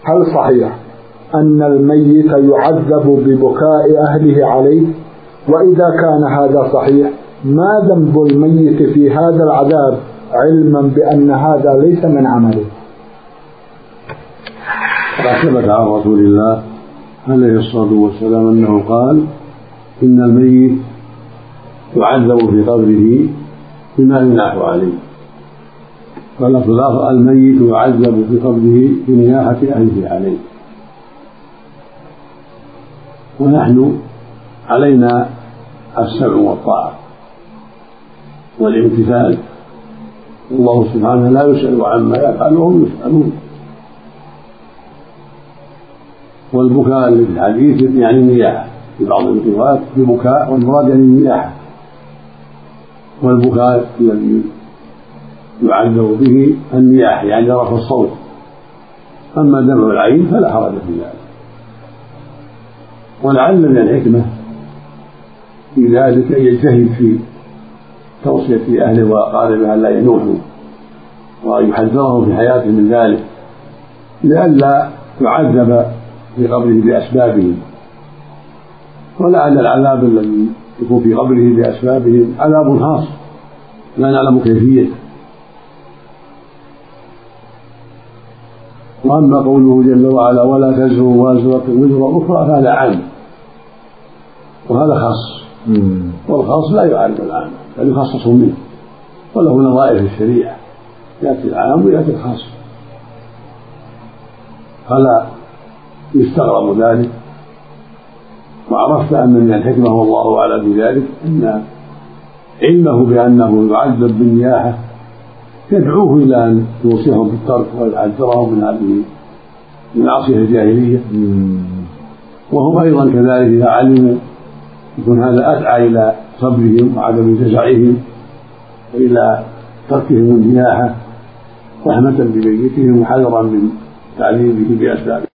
هل صحيح أن الميت يعذب ببكاء أهله عليه؟ وإذا كان هذا صحيح، ما ذنب الميت في هذا العذاب علما بأن هذا ليس من عمله؟ ثبت عن رسول الله عليه الصلاة والسلام أنه قال: إن الميت يعذب في قبره بما يناح عليه. واللفظ الآخر: الميت يعذب في قبره بنياحة أهله عليه. ونحن علينا السمع والطاعة والامتثال، والله سبحانه لا يسأل عما يفعل وهم يسألون. والبكاء الذي في الحديث يعني النياحة، في بعض الروايات ببكاء والمراد يعني النياحة. والبكاء الذي يعذب به النياحة يعني رفع الصوت. أما دمع العين فلا حرج في ذلك. ولعل من الحكمة في ذلك أن يجتهد في توصية أهله وأقاربه ألا ينوحوا، وأن يحذرهم في حياته من ذلك لئلا يعذب في قبره بأسبابهم. ولعل العذاب الذي يكون في قبره بأسبابهم عذاب خاص لا نعلم كيفيته. وأما قوله جل وعلا: ولا تزر وازرة وزر أخرى، فهذا عام وهذا خاص، والخاص لا يعرف العام بل يخصص منه، وله نظائر في الشريعة، يأتي العام ويأتي الخاص، فلا يستغرب ذلك. وعرفت أن من الحكمة والله أعلم بذلك أن علمه بأنه يعذب بالنياحة يدعوه إلى أن يوصيهم بالترك ويحذرهم من هذه المعصية الجاهلية، وهم أيضا كذلك إذا علموا يكون هذا أدعى إلى صبرهم وعدم جزعهم وإلى تركهم النياحة رحمة بميتهم وحذرا من تعذيبه بأسبابه.